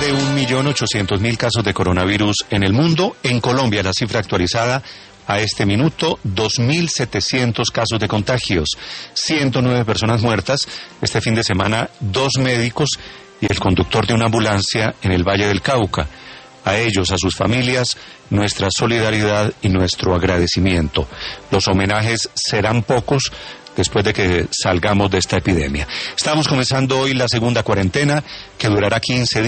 de 1.800.000 casos de coronavirus en el mundo. En Colombia, la cifra actualizada a este minuto, 2.700 casos de contagios, 109 personas muertas. Este fin de semana, 2 médicos y el conductor de una ambulancia en el Valle del Cauca. A ellos, a sus familias, nuestra solidaridad y nuestro agradecimiento. Los homenajes serán pocos después de que salgamos de esta epidemia. Estamos comenzando hoy la segunda cuarentena, que durará 15 días.